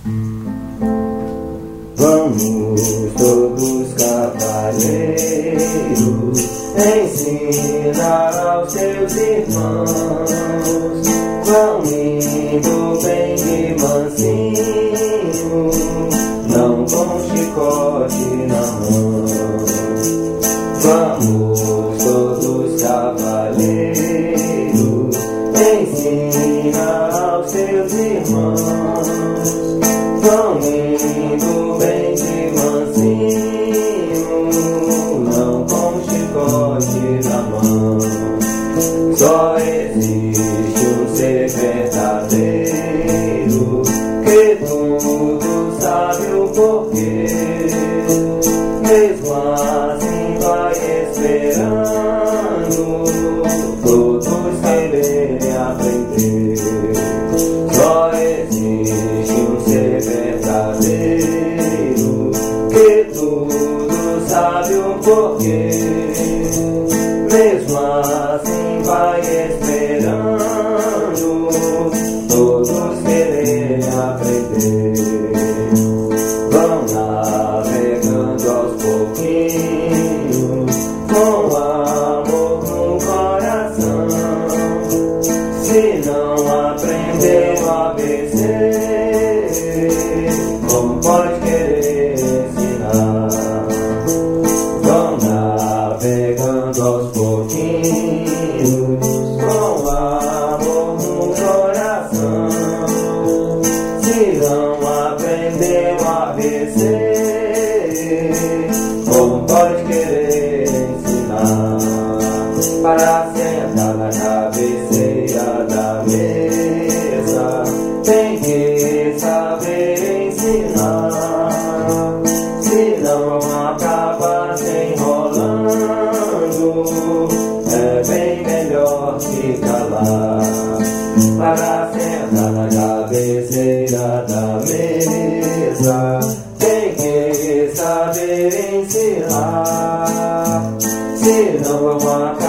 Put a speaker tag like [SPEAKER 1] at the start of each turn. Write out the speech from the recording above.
[SPEAKER 1] Vamos todos cavalheiros, ensinar aos teus irmãos. Vão indo bem de mansinho, não com chicote na mão. Vamos todos cavalheiros, ensina aos teus irmãos. Vão indo bem de mansinho, não com chicote na mão. Só existe um ser verdadeiro, que tudo sabe o porquê. Mesmo assim vai esperando todos quererem aprender. Só existe um ser verdadeiro, que tudo sabe o porquê. Mesmo assim vai esperando todos quererem aprender. Vão navegando aos pouquinhos, com amor no coração. Se não aprender o ABC, como pode querer ensinar? Vão navegando aos pouquinhos, com amor no coração. Se não aprender o ABC, como pode querer ensinar? Para sentar na cabeceira da mesa, tem que saber ensinar. Se não acaba se enrolando, é bem melhor ficar lá. Para sentar na cabeceira da mesa, tem que saber ensinar. Se não acaba